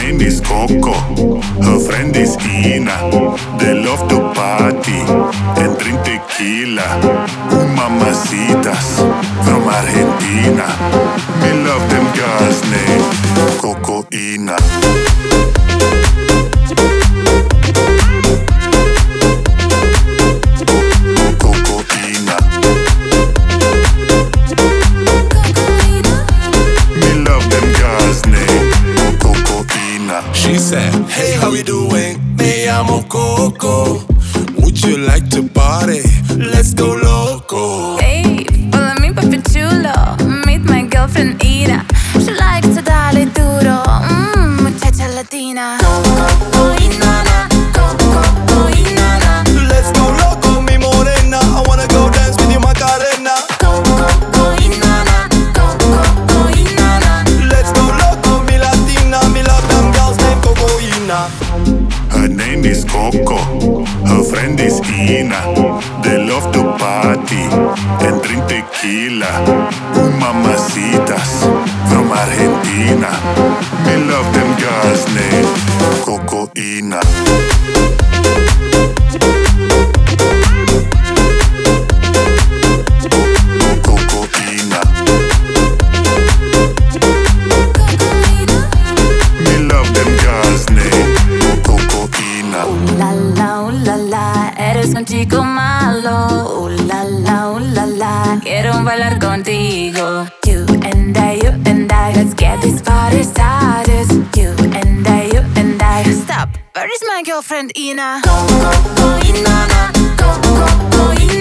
name is Coco, her friend is Ina. They love to party and drink tequila. Mamacitas from Argentina. Me love them girls named Coco Ina. She said, hey, how you doing? Me llamo Coco. Would you like to party? Let's go loco. Hey, follow me, papi chulo. Meet my girlfriend Ina. She likes to darle duro. Muchacha latina. Coco Inana, Coco Inana. Let's go loco, mi morena. I wanna go dance with you, Macarena. Coco Inana, Coco Inana. Let's go loco, mi latina. Me love them girls named Coco Ina. Her name is Coco, her friend is Ina. They love to party and drink tequila. Mamacitas from Argentina. Me love them girls named Coco Ina. Eres un chico malo, la la. Quiero bailar contigo. You and I, let's get this party started. You and I. Stop, where is my girlfriend Ina? Coco Inana, Coco Inana.